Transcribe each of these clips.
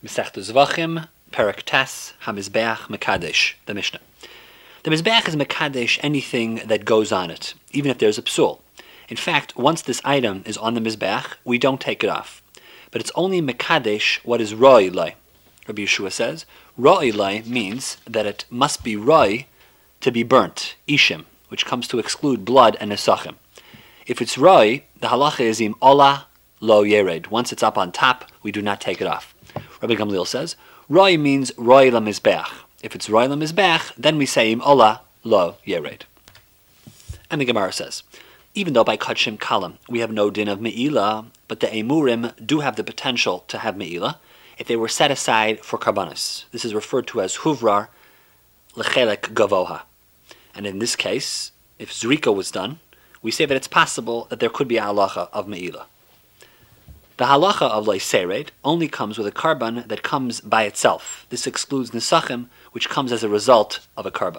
Masechta Zvachim, Perek Tes, HaMizbeach Mekadesh, the Mishnah. The Mizbeach is Mekadesh anything that goes on it, even if there's a psul. In fact, once this item is on the Mizbeach, we don't take it off. But it's only Mekadesh what is Roi Lai. Rabbi Yeshua says, Roi Lai means that it must be Roi to be burnt, Ishim, which comes to exclude blood and Nesachim. If it's Roi, the halacha is Im Ola Lo Yered. Once it's up on top, we do not take it off. Rabbi Gamliel says, Roi means Roi La Mizbeach. If it's Roi La Mizbeach, then we say Im Ola Lo Yered. And the Gemara says, even though by Kachim Kalam we have no din of Me'ilah, but the Emurim do have the potential to have Me'ilah if they were set aside for Karbanos. This is referred to as Huvrar Lechelek Gavoha. And in this case, if Zrika was done, we say that it's possible that there could be a halacha of Me'ilah. The halacha of Leisered only comes with a karban that comes by itself. This excludes Nesachim, which comes as a result of a karban.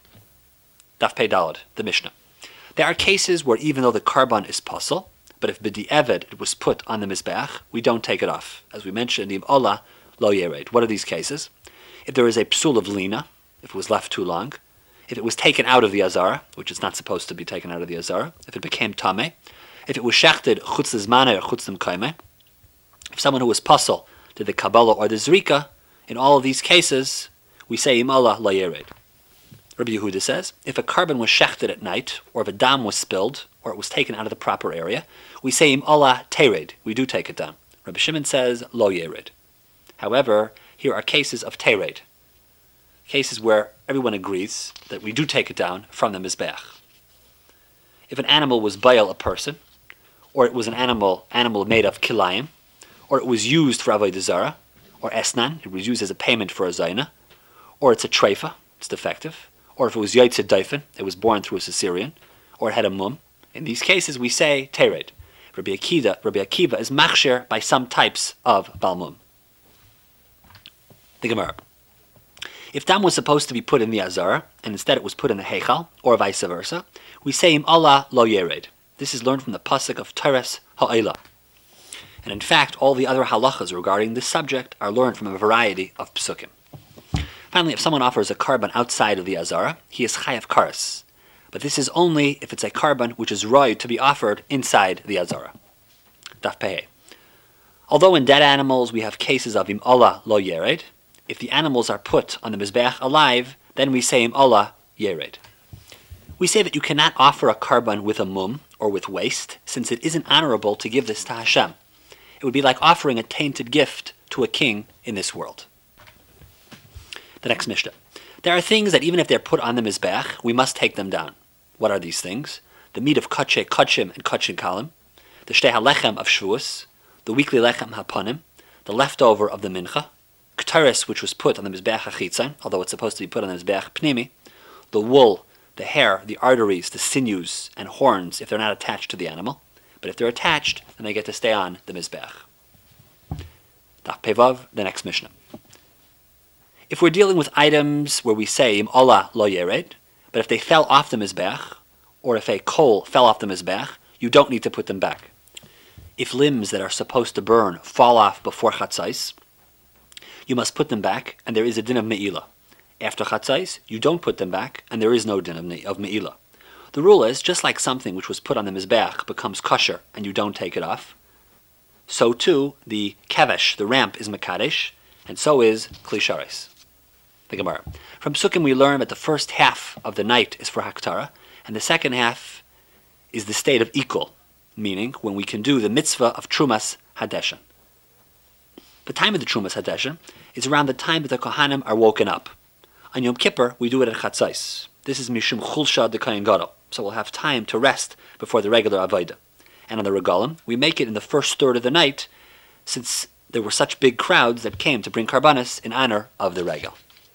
Daf Pei Daled, the Mishnah. There are cases where even though the karban is pasul, but if b'di'eved it was put on the Mizbeach, we don't take it off. As we mentioned, Im Ola Lo Yered. What are these cases? If there is a psul of lina, if it was left too long, if it was taken out of the azara, which is not supposed to be taken out of the azara, if it became tameh, if it was shechted chutz l'zmaneh or chutz l'mkaimeh, if someone who was pasul did the Kabbalah or the Zrika, in all of these cases, we say Im Ola Lo Yered. Rabbi Yehuda says, if a karban was shechted at night, or if a dam was spilled, or it was taken out of the proper area, we say Im Ola Tered. We do take it down. Rabbi Shimon says Lo Yered. However, here are cases of Tered, cases where everyone agrees that we do take it down from the Mizbeach. If an animal was bayal a person, or it was an animal made of kilayim, or it was used for avodah zara, or esnan, it was used as a payment for a zayna, or it's a treifa, it's defective, or if it was yotzei daifin, it was born through a cesarean, or it had a mum. In these cases, we say tered. Rabbi Akiva is machshir by some types of balmum. The Gemara. If dam was supposed to be put in the azara, and instead it was put in the heichal, or vice versa, we say Im Ola Lo Yered. This is learned from the pasuk of Teres Ha'ela. And in fact, all the other halachas regarding this subject are learned from a variety of psukim. Finally, if someone offers a karban outside of the azara, he is chayav kares. But this is only if it's a karban which is roi to be offered inside the azara. Daf Pei. Although in dead animals we have cases of Im Ola Lo Yered, if the animals are put on the Mizbeach alive, then we say Im Ola Yered. We say that you cannot offer a karban with a mum, or with waste, since it isn't honorable to give this to Hashem. It would be like offering a tainted gift to a king in this world. The next Mishnah. There are things that even if they're put on the Mizbeach, we must take them down. What are these things? The meat of Kachei Kachim and Kachim Kalim, the Shtei HaLechem of Shavuos, the weekly Lechem HaPanim, the leftover of the Mincha, K'taris, which was put on the Mizbeach HaChitzon, although it's supposed to be put on the Mizbeach Pnimi, the wool, the hair, the arteries, the sinews, and horns if they're not attached to the animal. But if they're attached, then they get to stay on the Mizbeach. Daf Pei Vav, the next Mishnah. If we're dealing with items where we say Im Ola Lo Yered, but if they fell off the Mizbeach, or if a coal fell off the Mizbeach, you don't need to put them back. If limbs that are supposed to burn fall off before Chatzais, you must put them back, and there is a din of Me'ilah. After Chatzais, you don't put them back, and there is no din of Me'ilah. The rule is, just like something which was put on the Mizbeach becomes kosher and you don't take it off, so too the kevesh, the ramp, is Mekadesh, and so is Kli Shares. The Gemara. From Psukim we learn that the first half of the night is for Haktara, and the second half is the state of Ikul, meaning when we can do the mitzvah of Trumas Hadeshan. The time of the Trumas Hadeshan is around the time that the Kohanim are woken up. On Yom Kippur, we do it at Chatzais. This is Mishum Chulsha de Kohen Gadol, so we'll have time to rest before the regular Avodah. And on the Regalim, we make it in the first third of the night, since there were such big crowds that came to bring Karbanis in honor of the Regal.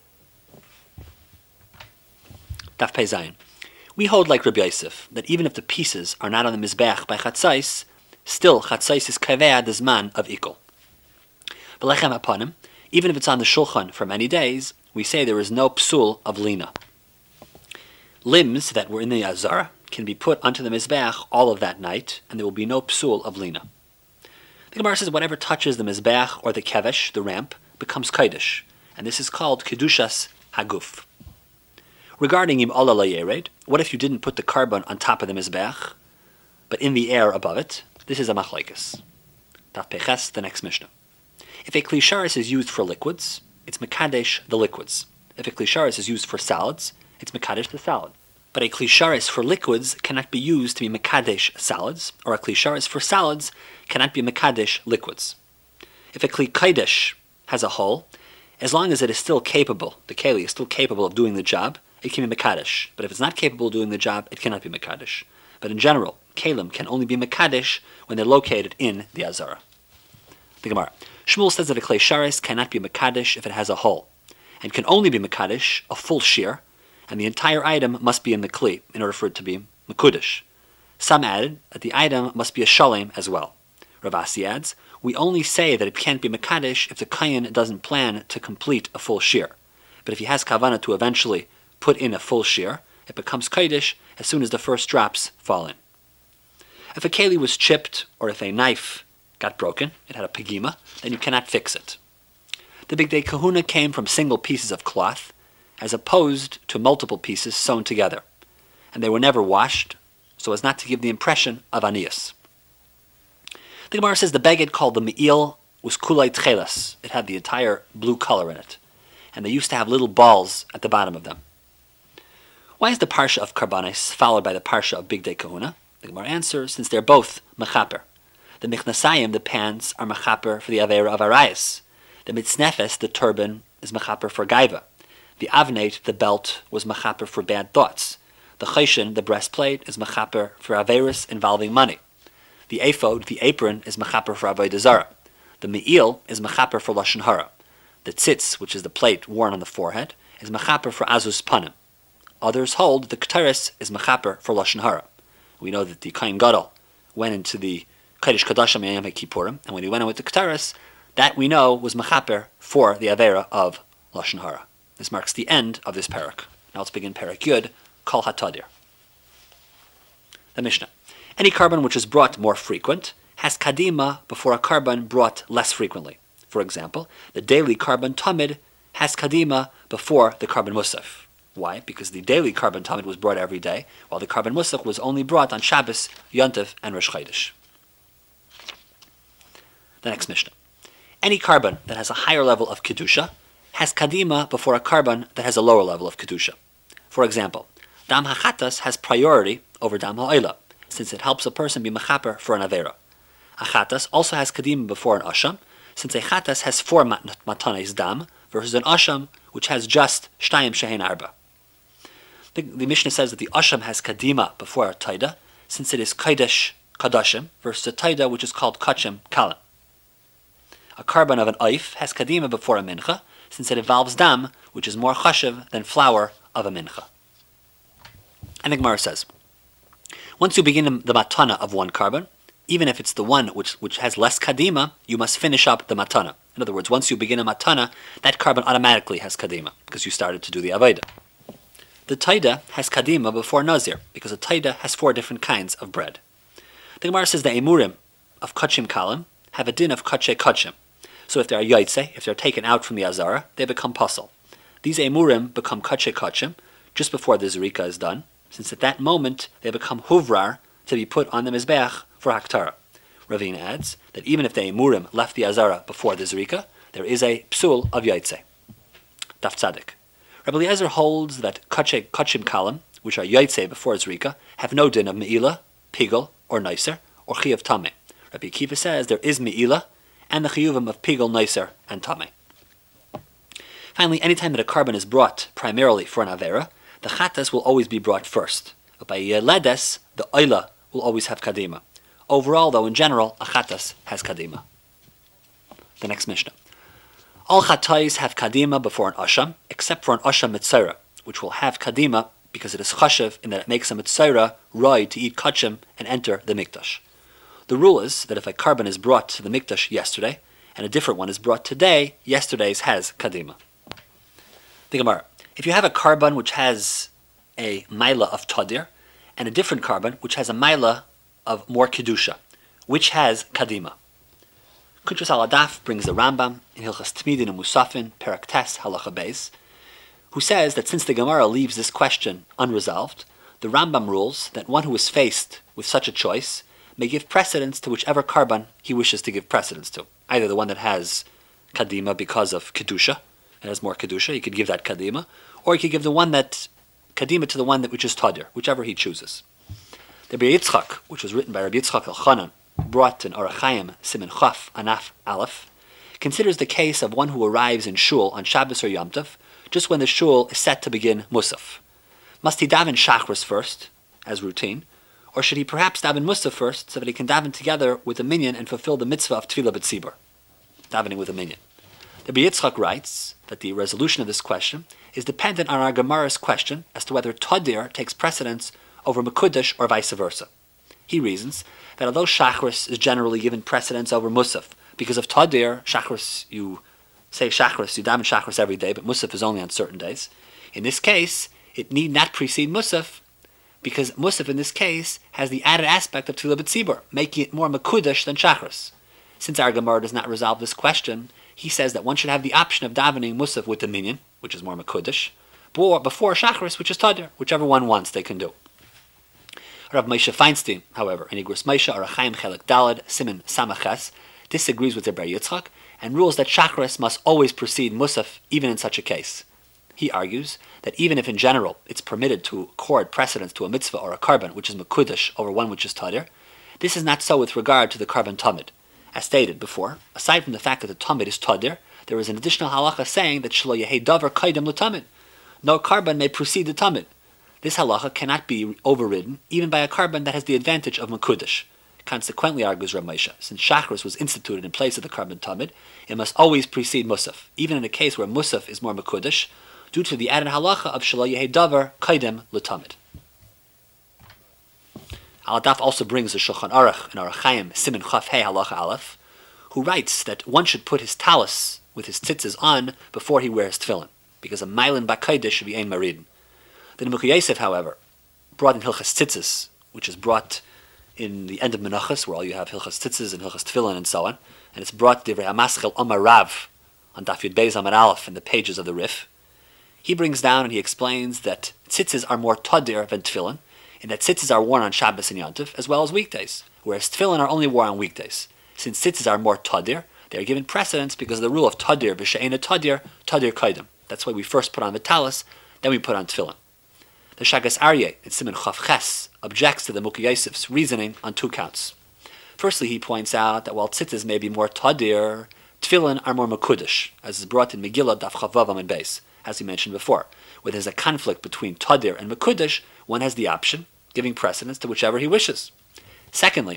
Daf Pei Zayin. We hold like Rabbi Yosef, that even if the pieces are not on the Mizbeach by Chatzais, still Chatzais is Kaveh Dezman of Ikul. B'lechem HaPanim, even if it's on the Shulchan for many days, we say there is no psul of lina. Limbs that were in the azara can be put onto the Mizbeach all of that night, and there will be no psul of lina. The Gemara says whatever touches the Mizbeach or the kevesh, the ramp, becomes Kodesh, and this is called Kedushas Haguf. Regarding Im Allah La Yered, what if you didn't put the carbon on top of the Mizbeach, but in the air above it? This is a machlokes. Daf Peches, the next Mishnah. If a Kli Sharis is used for liquids, it's Mekadesh the liquids. If a Kli Sharis is used for salads, it's Mekadesh the salad. But a Kli Sharis for liquids cannot be used to be Mekadesh salads, or a Kli Sharis for salads cannot be Mekadesh liquids. If a Kli Kodesh has a hole, as long as it is still capable, the Keli is still capable of doing the job, it can be Mekadesh. But if it's not capable of doing the job, it cannot be Mekadesh. But in general, Kalim can only be Mekadesh when they're located in the Azara. The Gemara. Shmuel says that a Kli Sharis cannot be Mekadesh if it has a hole, and can only be Mekadesh a full shear, and the entire item must be in the Kli in order for it to be Mekudesh. Some added that the item must be a Shalem as well. Rav Asi adds, we only say that it can't be Mekadesh if the Kayin doesn't plan to complete a full shear. But if he has Kavanah to eventually put in a full shear, it becomes Kodesh as soon as the first drops fall in. If a Keli was chipped, or if a knife got broken, it had a pegima, then you cannot fix it. The Bigdei Kahuna came from single pieces of cloth, as opposed to multiple pieces sewn together, and they were never washed, so as not to give the impression of anias. The Gemara says the beged called the me'il was kulay tchelas. It had the entire blue color in it, and they used to have little balls at the bottom of them. Why is the parsha of Karbanis followed by the parsha of Bigdei Kahuna? The Gemara answers, since they're both mechaper. The Michnasayim, the pants, are mechaper for the Avera of Arayas. The Mitznefes, the turban, is mechaper for Gaiva. The Avnate, the belt, was mechaper for bad thoughts. The Chayshin, the breastplate, is mechaper for Averis involving money. The Ephod, the apron, is mechaper for Avodah Zarah. The Me'il is mechaper for Lashon Hara. The Tzitz, which is the plate worn on the forehead, is mechaper for Azus Panim. Others hold the Keteris is mechaper for Lashon Hara. We know that the Kohen Gadol went into the Kodesh Kodashim Yom Kippurim, and when he went in with the Keteris, that we know was mechaper for the Avera of Lashon Hara. This marks the end of this parak. Now let's begin parak Yud, Kol HaTadir. The Mishnah. Any carbon which is brought more frequent has kadima before a carbon brought less frequently. For example, the daily carbon tamid has kadima before the carbon musaf. Why? Because the daily carbon tamid was brought every day, while the carbon musaf was only brought on Shabbos, Yontif, and Rosh Chodesh. The next Mishnah. Any carbon that has a higher level of kedusha has kadima before a carbon that has a lower level of kedusha. For example, dam hachatas has priority over dam ha'oila, since it helps a person be mechaper for an avera. A chatas also has kadima before an asham, since a chatas has 4 matanes dam versus an asham which has just shtayim shehein arba. The Mishnah says that the asham has kadima before a taida, since it is kodesh kadashim versus a taida which is called kachim kalim. A carbon of an oif has kadima before a mincha, since it involves dam, which is more chashiv than flour of a mincha. And the Gemara says, once you begin the matana of one carbon, even if it's the one which has less kadima, you must finish up the matana. In other words, once you begin a matana, that carbon automatically has kadima, because you started to do the avodah. The taida has kadima before nazir, because a taida has 4 different kinds of bread. The Gemara says the emurim of kachim kalim have a din of kache kachim. So if they are yaitse, if they're taken out from the azara, they become pasal. These emurim become kache kachim just before the zerika is done, since at that moment they become huvrar to be put on the mizbeach for haktara. Ravina adds that even if the emurim left the azara before the zerika, there is a psul of yaitse. Daf tzadik. Rabbi Eliezer holds that kachim kalim, which are yaitse before zerika, have no din of me'ila, pigel, or nicer, or chiyav tameh. Rabbi Akiva says there is me'ila, and the chiyuvim of pigel, nicer, and tameh. Finally, anytime that a carbon is brought primarily for an avera, the chatas will always be brought first. But by yeledes, the oila will always have kadima. Overall, though, in general, a chatas has kadima. The next Mishnah. All chatais have kadima before an asham, except for an asham mitzayra, which will have kadima because it is chashiv in that it makes a mitzayra roi to eat kachim and enter the mikdash. The rule is that if a carbon is brought to the mikdash yesterday, and a different one is brought today, yesterday's has kadima. The Gemara. If you have a carbon which has a maila of tadir, and a different carbon which has a maila of more kedusha, which has kadima? Kuntras al-Adaf brings the Rambam in Hilchas Tmidin and Musafin, Perak Tes, Halacha Beis, who says that since the Gemara leaves this question unresolved, the Rambam rules that one who is faced with such a choice may give precedence to whichever karban he wishes to give precedence to. Either the one that has kadima because of kedusha, it has more kedusha, he could give that kadima, or he could give the one that kadima to the one that which is tadir, whichever he chooses. The Bir Yitzchak, which was written by Rabbi Yitzchak Elchanan, brought in Orach Chaim Siman Chaf Anaf Aleph, considers the case of one who arrives in shul on Shabbos or Yom Tov just when the shul is set to begin Musaf. Must he daven Shachris first, as routine, or should he perhaps daven Musaf first so that he can daven together with the minyan and fulfill the mitzvah of Tefillah B'tzibur, davening with a minyan? The Bir Yitzchak writes that the resolution of this question is dependent on our Gemara's question as to whether Tadir takes precedence over Mekudesh or vice versa. He reasons that although Shachris is generally given precedence over Musaf, because of Tadir, Shachris, you say Shachris, you daven Shachris every day, but Musaf is only on certain days. In this case, it need not precede Musaf, because Musaf in this case has the added aspect of Tefillah B'tzibur, making it more Mekudesh than Shachris. Since our Gemara does not resolve this question, he says that one should have the option of davening Musaf with the minyan, which is more Mekudesh, or before Shachris, which is Tadir, whichever one wants they can do. Rav Moshe Feinstein, however, in Igros Moshe Orach Chaim Chelek Daled Siman Samaches, disagrees with the Bar Yitzchak and rules that Shachris must always precede Musaf even in such a case. He argues that even if in general it's permitted to accord precedence to a mitzvah or a karban which is Mekudesh over one which is Tadir, this is not so with regard to the karban Tamid. As stated before, aside from the fact that the Tamid is Tadir, there is an additional halacha saying that Shelo Yehei Davar Kaidem L'Tamid. No karban may precede the Tamid. This halacha cannot be overridden even by a karban that has the advantage of Mekudesh. Consequently, argues Rav Moshe, since Shachris was instituted in place of the karban Tamid, it must always precede Musaf, even in a case where Musaf is more Mekudesh, due to the added halacha of Shelo Yehei Davar Kaidem L'Tamid. Al-Adaf also brings the Shulchan Aruch in Orach Chaim Siman Chaf Hei Halacha Aleph, who writes that one should put his talis with his tzitzis on before he wears tefillin, because a mailin b'kaidish should be ein maridin. The Nebuch Yosef, however, brought in Hilchas Tzitzis, which is brought in the end of Menachos, where all you have Hilchas Tzitzis and Hilchas Tefillin and so on, and it's brought Divrei HaMaschil Amar Rav on Daf Yud Beis Amar Aleph in the pages of the Rif. He brings down and he explains that tzitzis are more tadir than tefillin, and that tzitzis are worn on Shabbos and Yom Tov as well as weekdays, whereas tefillin are only worn on weekdays. Since tzitzis are more tadir, they are given precedence because of the rule of tadir v'she'ena tadir, tadir kaidem. That's why we first put on the talis, then we put on tefillin. The Shagas Aryeh in Siman Chaf Ches objects to the Nebuch Yosef's reasoning on two counts. Firstly, he points out that while tzitzis may be more tadir, tefillin are more mekudesh, as is brought in Megillah Daf Chavav Amud Beis, as we mentioned before. Where there's a conflict between tadir and mekudesh, one has the option, giving precedence to whichever he wishes. Secondly,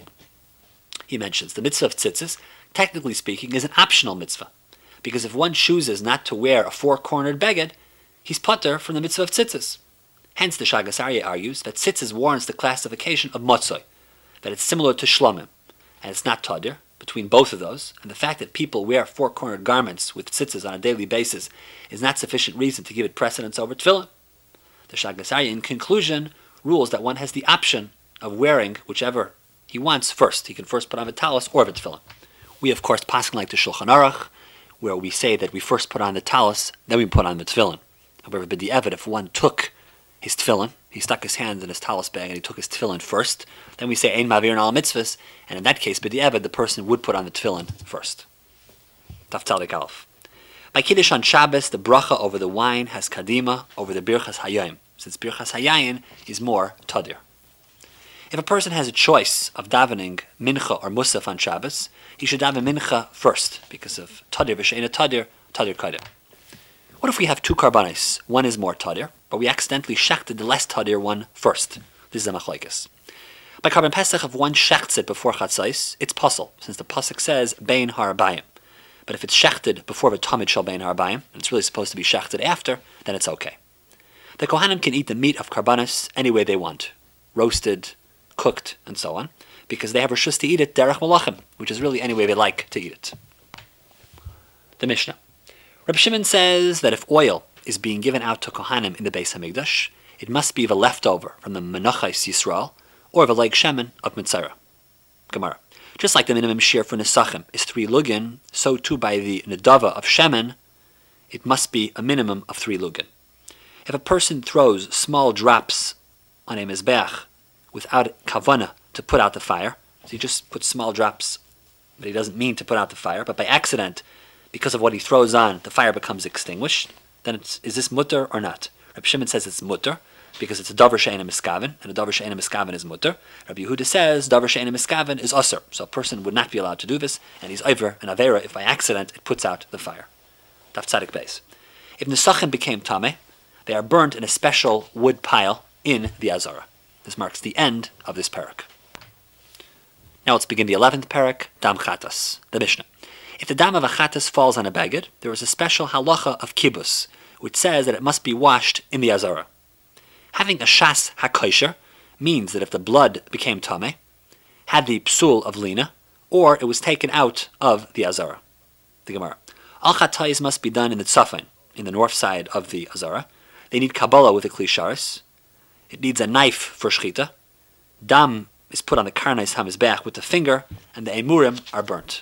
he mentions the mitzvah of tzitzis, technically speaking, is an optional mitzvah, because if one chooses not to wear a four-cornered beged, he's pater from the mitzvah of tzitzis. Hence, the Shagas Aryeh argues that tzitzis warrants the classification of motzoi, that it's similar to shlomim, and it's not tadir. Between both of those, and the fact that people wear four-cornered garments with tzitzis on a daily basis is not sufficient reason to give it precedence over tefillin. The Shagas Aryeh, in conclusion, rules that one has the option of wearing whichever he wants first. He can first put on the talis or the tefillin. We, of course, pass like the Shulchan Aruch, where we say that we first put on the talis, then we put on the tefillin. However, b'di'evet, if one took his tefillin, he stuck his hands in his talis bag and he took his tefillin first, then we say ein mavir al mitzvahs, and in that case, b'di'evet, the person would put on the tefillin first. Taf Tzadik Aleph. By Kiddush on Shabbos, the bracha over the wine has kadima over the birchas hayayim, since birchas hayayin is more tadir. If a person has a choice of davening mincha or musaf on Shabbos, he should daven mincha first, because of tadir v'she'ena tadir, tadir kaidem. What if we have two karbanis? One is more tadir, but we accidentally shechted the less tadir one first? This is a machlokes. By karban pesach, if one shechts it before chatzais, it's puzzle, since the pasuk says bein harabayim. But if it's shechted before the tamid shel bein harabayim, and it's really supposed to be shechted after, then it's okay. The kohanim can eat the meat of karbanis any way they want, roasted, cooked, and so on, because they have reshus to eat it derech malachim, which is really any way they like to eat it. The Mishnah. Reb Shimon says that if oil is being given out to kohanim in the Beis Hamikdash, it must be the leftover from the menachos Yisrael or the leg shemen of Mitzrayim. Gemara. Just like the minimum shear for Nesachim is 3 lugin, so too by the Nedava of Shemen, it must be a minimum of 3 lugin. If a person throws small drops on a Mizbeach without kavana to put out the fire, so he just puts small drops, but he doesn't mean to put out the fire, but by accident, because of what he throws on, the fire becomes extinguished, then is this mutter or not? Rabbi Shimon says it's mutter, because it's a davar she'ena miskaven, and a davar she'ena miskaven is mutter. Rabbi Yehuda says davar she'ena miskaven is usher, so a person would not be allowed to do this, and he's over an avera if by accident it puts out the fire. Daf tzadik beis. If nesachim became tameh, they are burnt in a special wood pile in the azara. This marks the end of this parak. Now let's begin the 11th parak, dam chatas, the Mishnah. If the dam of a chatas falls on a beged, there is a special halacha of kibbus, which says that it must be washed in the azara. Having a shas hakosher means that if the blood became tameh, had the psul of lina, or it was taken out of the azara. The Gemara. Al chatayis must be done in the tzafin, in the north side of the azara. They need kabbalah with a kli sharis. It needs a knife for shchita. Dam is put on the karnais hamizbeach with the finger, and the emurim are burnt.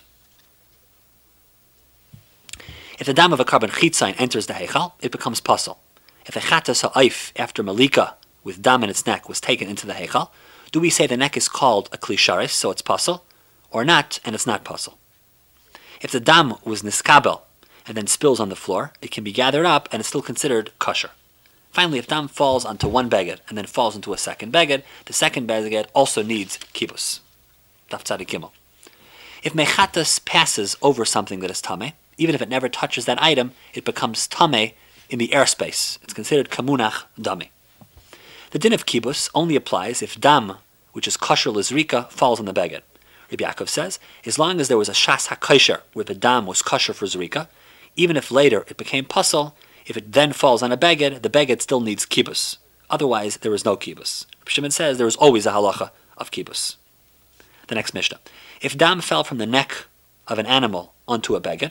If the dam of a carbon chitzain enters the heichal, it becomes pasul. If a chatas ha'if after malika with dam in its neck was taken into the heichal, do we say the neck is called a kli sharis, so it's pasul, or not, and it's not pasul? If the dam was niskabel and then spills on the floor, it can be gathered up and is still considered kosher. Finally, if dam falls onto one beged and then falls into a second beged, the second beged also needs kibbus. Daf tzadik gimel. If mechatas passes over something that is tameh, even if it never touches that item, it becomes tameh in the airspace. It's considered kamunach dami. The din of kibbus only applies if dam, which is kosher lizrika, falls on the beged. Rabbi Yaakov says, as long as there was a shas hakosher where the dam was kosher for zrika, even if later it became pasul, if it then falls on a beged, the beged still needs kibbus. Otherwise, there is no kibbus. Shimon says there is always a halacha of kibbus. The next Mishnah. If dam fell from the neck of an animal onto a beged,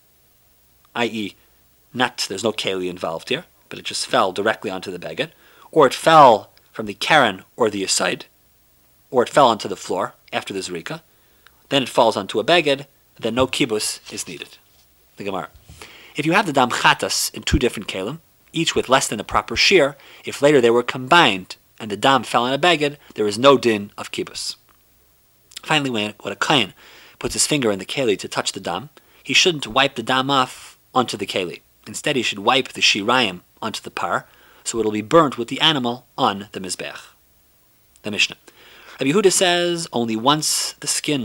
i.e., there's no keli involved here, but it just fell directly onto the beged, or it fell from the karen or the aside, or it fell onto the floor after the zrika, then it falls onto a beged, then no kibbus is needed. The Gemara. If you have the dam chatas in 2 different kelim, each with less than the proper shear, if later they were combined and the dam fell on a beged, there is no din of kibbus. Finally, when a kohen puts his finger in the keli to touch the dam, he shouldn't wipe the dam off onto the keli. Instead, he should wipe the shirayim onto the par, so it will be burnt with the animal on the mizbeach. The Mishnah. Rabbi Yehuda says only once the skin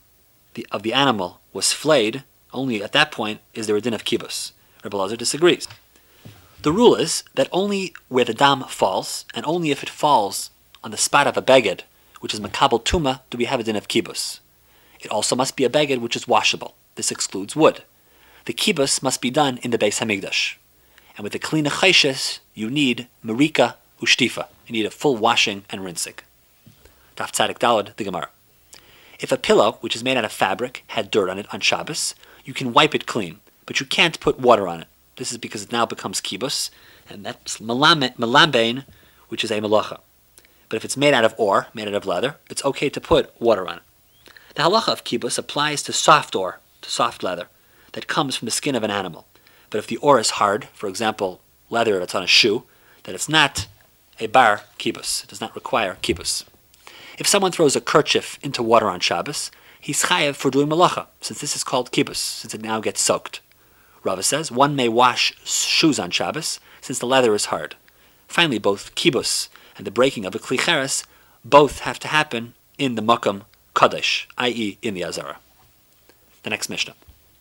of the animal was flayed, only at that point is there a din of kibbus. Rabbi Elazar disagrees. The rule is that only where the dam falls, and only if it falls on the spot of a beged, which is makabel tuma, do we have a din of kibbus. It also must be a beged which is washable. This excludes wood. The kibbus must be done in the Beis Hamikdash. And with the klina chayshes, you need marika ushtifa. You need a full washing and rinsing. Daf tzadik dalad, the Gemara. If a pillow, which is made out of fabric, had dirt on it on Shabbos, you can wipe it clean, but you can't put water on it. This is because it now becomes kibbus, and that's melambein, which is a malacha. But if it's made out of ore, made out of leather, it's okay to put water on it. The halacha of kibbus applies to soft ore, to soft leather, that comes from the skin of an animal. But if the ore is hard, for example, leather that's on a shoe, then it's not a bar kibbus. It does not require kibbus. If someone throws a kerchief into water on Shabbos, he's chayav for doing malacha, since this is called kibbus, since it now gets soaked. Rava says one may wash shoes on Shabbos, since the leather is hard. Finally, both kibbus and the breaking of a kli cheres both have to happen in the makam kadosh, i.e. in the azara. The next Mishnah.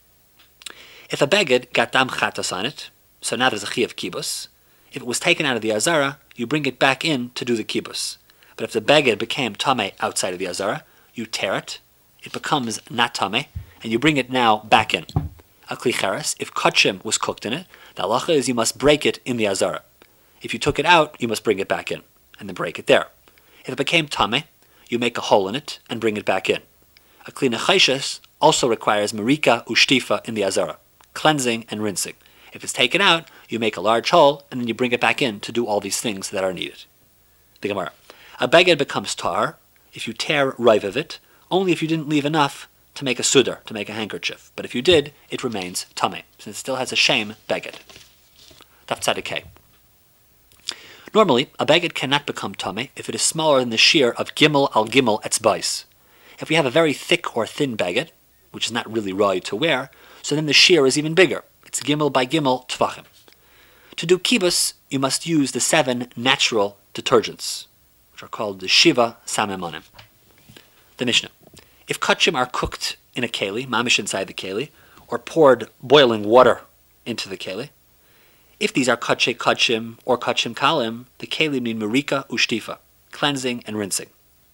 If a beged got dam chatas on it, so now there's a chi of kibbus. If it was taken out of the azara, you bring it back in to do the kibbus. But if the beged became tameh outside of the azara, you tear it, it becomes not tameh, and you bring it now back in. A kli cheres, if kachim was cooked in it, the halacha is you must break it in the azara. If you took it out, you must bring it back in, and then break it there. If it became tameh, you make a hole in it and bring it back in. A kli nechayshes also requires marika ushtifa in the azara, cleansing and rinsing. If it's taken out, you make a large hole, and then you bring it back in to do all these things that are needed. The Gemara. A beged becomes tar if you tear rive of it, only if you didn't leave enough to make a sudar, to make a handkerchief. But if you did, it remains tameh, since it still has a shem beged. Daf Tzadik Hey. Normally, a beged cannot become tameh if it is smaller than the shear of gimel al gimel etzbais. If we have a very thick or thin beged, which is not really right to wear, so then the shear is even bigger. It's gimel by gimel tvachim. To do kibbutz, you must use the 7 natural detergents, which are called the Shiva Samemonim. The Mishnah. If kachim are cooked in a keli, mamish inside the keli, or poured boiling water into the keli, if these are kache kachim or kachim kalim, the keli mean marika ushtifa, cleansing and rinsing.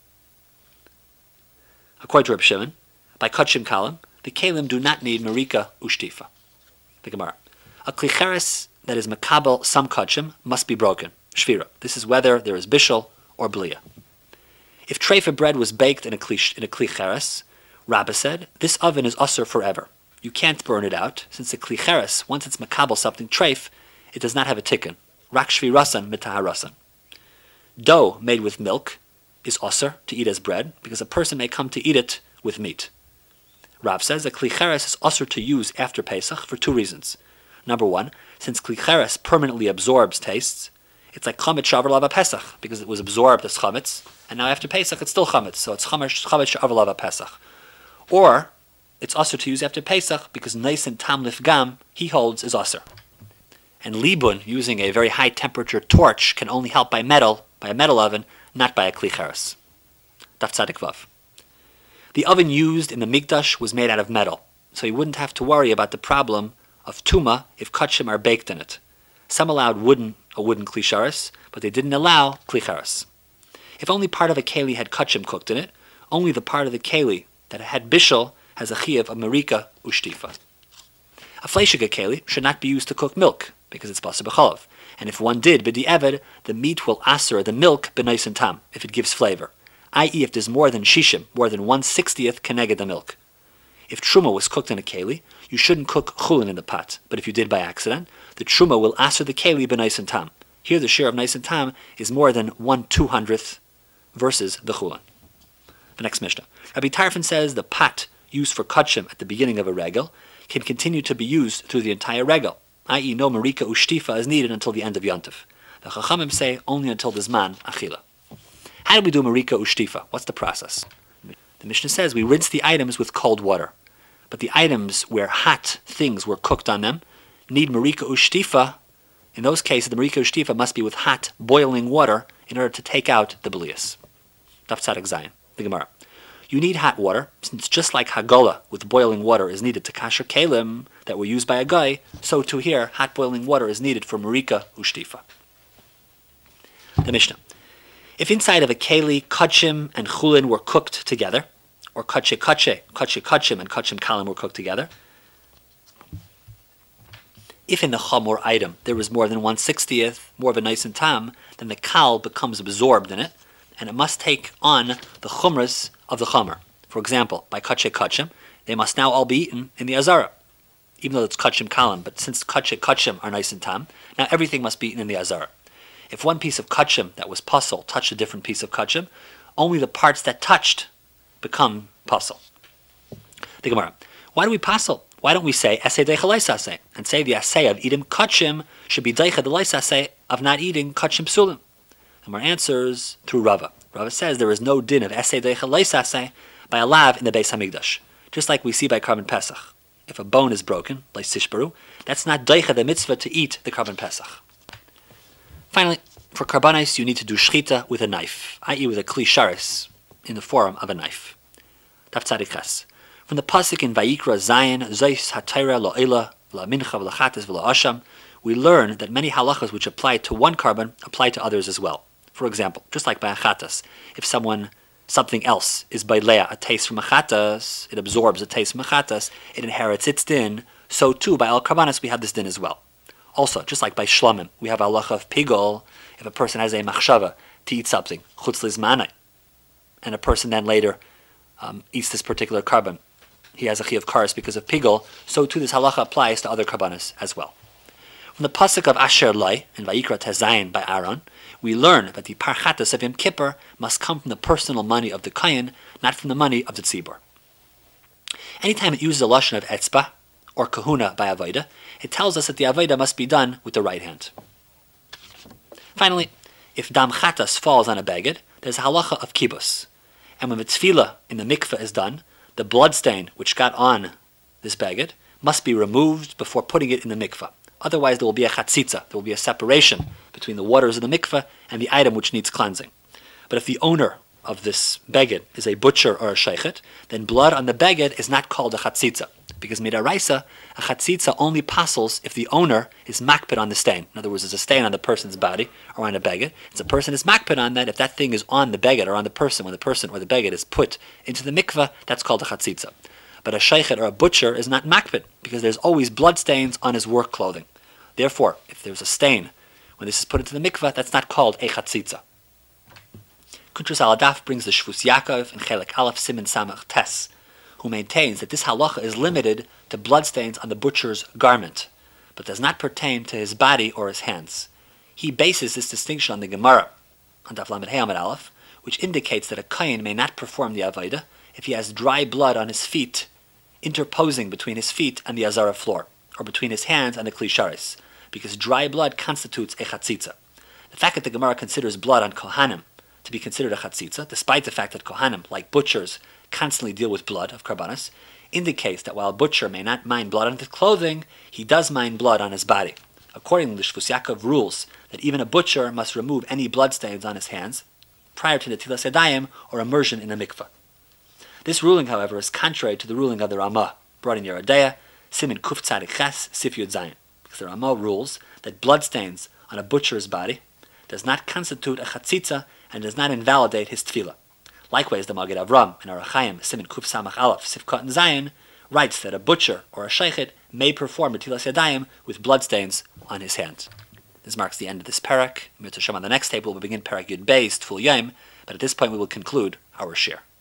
According to Reb Shimon, by kachim kalim, the kelim do not need marika ushtifa. The Gemara. A klicheres that is makabel some kachim must be broken. Shvira. This is whether there is bishul or blia. If treifa bread was baked in a klicheres, Rabbah said, this oven is usher forever. You can't burn it out, since the klicheres, once it's makabel something treif, it does not have a tikkun. Rak shvirasan mitaharasan. Dough made with milk is usher to eat as bread, because a person may come to eat it with meat. Rav says that klicheres is usher to use after Pesach for 2 reasons. Number 1, since klicheres permanently absorbs tastes, it's like chametz shavar lava Pesach, because it was absorbed as chametz, and now after Pesach it's still chametz, so it's chametz shavar lava Pesach. Or, it's usher to use after Pesach, because neisen tam lifgam, he holds, is usher. And libun, using a very high temperature torch, can only help by a metal oven, not by a klicheres. Daf Tzadik Vav. The oven used in the Mikdash was made out of metal, so you wouldn't have to worry about the problem of tuma if kachim are baked in it. Some allowed a wooden klisharis, but they didn't allow klicharis. If only part of a keli had kachim cooked in it, only the part of the keli that had bishul has a chiyuv of marika ushtifa. A fleishiga keli should not be used to cook milk, because it's basa b'chalav. And if one did b'di eved, the meat will aser the milk b'nais and tam, if it gives flavor. I.e., if there's more than shishim, more than 1/60th keneged the milk. If truma was cooked in a keli, you shouldn't cook chulin in the pot, but if you did by accident, the truma will aser the keli b'nais and tam. Here the share of nais and tam is more than 1/200th versus the chulin. The next Mishnah. Rabbi Tarfon says the pot used for kachim at the beginning of a regel can continue to be used through the entire regel, i.e. no marika ushtifa is needed until the end of Yontif. The Chachamim say only until the Zman Achila. How do we do marika ushtifa? What's the process? The Mishnah says we rinse the items with cold water, but the items where hot things were cooked on them need marika ushtifa. In those cases, the marika ushtifa must be with hot, boiling water in order to take out the blias. Daf Tzadik Zayin, the Gemara. You need hot water, since just like hagola with boiling water is needed to kasher kelim that were used by a guy, so too here, hot boiling water is needed for marika ushtifa. The Mishnah. If inside of a keli, kachim and chulin were cooked together, or kachim and kachim kalim were cooked together, if in the chamor item there was more than 1/60th, more of a nice and tam, then the kal becomes absorbed in it, and it must take on the chumras of the chamer. For example, by kachim, they must now all be eaten in the azara, even though it's kachim kalim, but since kachim are nice and tam, now everything must be eaten in the azara. If one piece of kachim that was puzzle touched a different piece of kachim, only the parts that touched become puzzle. The Gemara. Why do we puzzle? Why don't we say asay deicha leisasay and say the asay of eating kachim should be deicha the leisasay of not eating kachim psulim? The Gemara answers through Rava. Rava says there is no din of asay deicha leisasay by a lav in the Beis Hamikdash, just like we see by Karban Pesach. If a bone is broken, like sishbaru, that's not deicha the mitzvah to eat the Karban Pesach. Finally, for karbanis, you need to do shchita with a knife, i.e. with a kli sharis, in the form of a knife. Daf Tzadik Ches. From the pasuk in Vayikra Zayin, Zeis HaTorah Lo'ela V'Lamincha V'Lachates V'La'asham, we learn that many halachas which apply to one karban apply to others as well. For example, just like by a chatas, if something else is by leah, a taste from a chatas, it absorbs a taste from a chatas, it inherits its din, so too by al karbanis we have this din as well. Also, just like by shlamim, we have halacha of pigol, if a person has a machshava to eat something, chutz lizmanai, and a person then later eats this particular karban, he has a chi of kares because of pigol, so too this halacha applies to other karbanas as well. From the pasuk of Asher Loi in Vayikra Tezayin by Aaron, we learn that the parchatas of Yom Kippur must come from the personal money of the kohen, not from the money of the tzibur. Anytime it uses a lashon of etzba or kahuna by avodah, it tells us that the avodah must be done with the right hand. Finally, if dam chatas falls on a beged, there's a halacha of kibbus, and when the tefillah in the mikveh is done, the bloodstain which got on this beged must be removed before putting it in the mikveh. Otherwise, there will be a chatzitza. There will be a separation between the waters of the mikveh and the item which needs cleansing. But if the owner of this beged is a butcher or a sheichet, then blood on the beged is not called a chatzitza, because midaraisa, a chatzitza only passels if the owner is makpid on the stain. In other words, there's a stain on the person's body or on a beged. If the person is makpid on that, if that thing is on the beged or on the person, when the person or the beged is put into the mikveh, that's called a chatzitza. But a sheichet or a butcher is not makpid, because there's always blood stains on his work clothing. Therefore, if there's a stain when this is put into the mikveh, that's not called a chatzitza. Kuntrus Aladaf brings the Shvus Yaakov in Chelek Aleph Siman Samach Tes, who maintains that this halacha is limited to bloodstains on the butcher's garment, but does not pertain to his body or his hands. He bases this distinction on the Gemara, on Daf Lamed Hey Amud Aleph, which indicates that a kohen may not perform the avodah if he has dry blood on his feet, interposing between his feet and the azara floor, or between his hands and the kli sharis, because dry blood constitutes a chatzitza. The fact that the Gemara considers blood on kohanim to be considered a chatzitza, despite the fact that kohanim, like butchers, constantly deal with blood of karbanos, indicates that while a butcher may not mind blood on his clothing, he does mind blood on his body. Accordingly, the Shvus Yaakov rules that even a butcher must remove any bloodstains on his hands prior to the Netilas Yadayim or immersion in a mikveh. This ruling, however, is contrary to the ruling of the Ramah, brought in Yerodea, Simin Kuf Tzadik Ches, Sif Yud Zayin, because the Ramah rules that bloodstains on a butcher's body does not constitute a chatzitza and does not invalidate his tefillah. Likewise, the Magid Avram in Orach Chaim, Simin Kuf Samach Aleph, Sifkat and Zayin, writes that a butcher or a sheichet may perform Netilas Yadayim with bloodstains on his hands. This marks the end of this parak. On the next table, we'll begin parak Yud Beis, Tful Yom, but at this point we will conclude our shir.